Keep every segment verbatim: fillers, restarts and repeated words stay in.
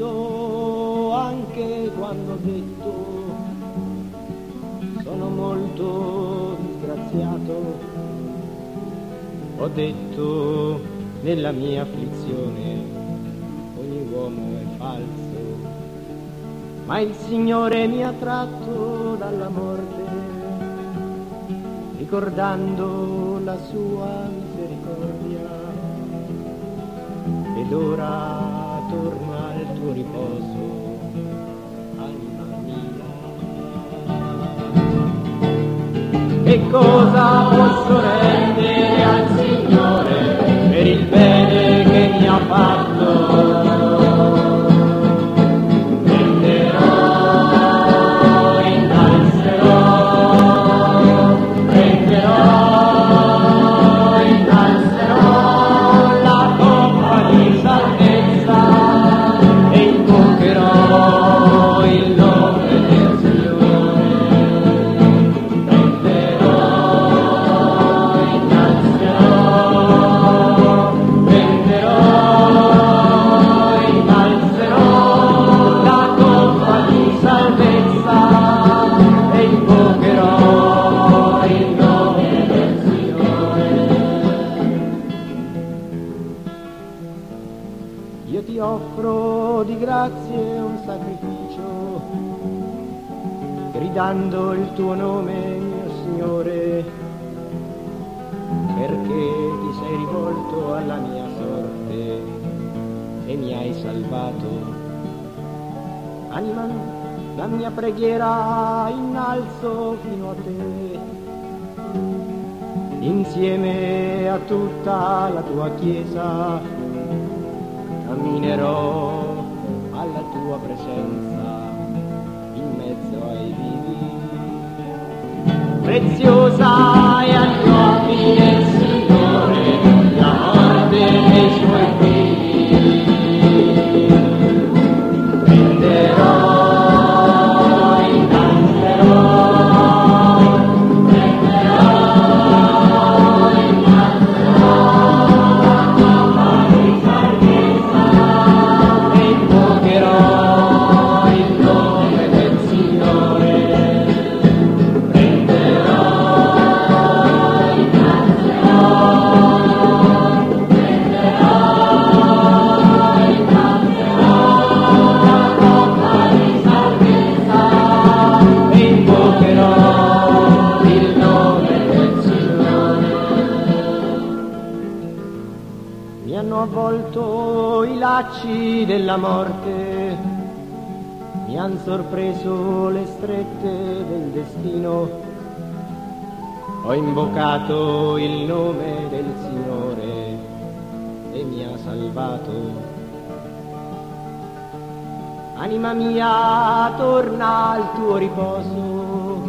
detto, anche quando ho detto, sono molto disgraziato. Ho detto, nella mia afflizione, ogni uomo è falso, ma il Signore mi ha tratto dalla morte, ricordando la sua misericordia, ed ora torna al tuo riposo, anima mia. Che cosa posso rendere al Signore per il bene che mi ha fatto? Io ti offro di grazie un sacrificio, gridando il tuo nome, mio Signore, perché ti sei rivolto alla mia sorte e mi hai salvato. Anima, la mia preghiera innalzo fino a te, insieme a tutta la tua Chiesa. Camminerò alla tua presenza in mezzo ai vivi. Preziosa è agli occhi del Signore la morte dei suoi figli. Prenderò, innalzerò, prenderò, innalzerò la tua di salvezza. Mi hanno avvolto i lacci della morte, mi han sorpreso le strette del destino, ho invocato il nome del Signore e mi ha salvato. Anima mia, torna al tuo riposo,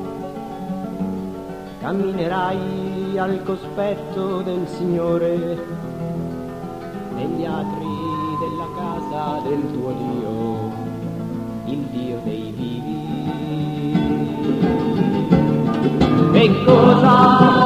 camminerai al cospetto del Signore, negli atri della casa del tuo Dio, il Dio dei vivi. E cosa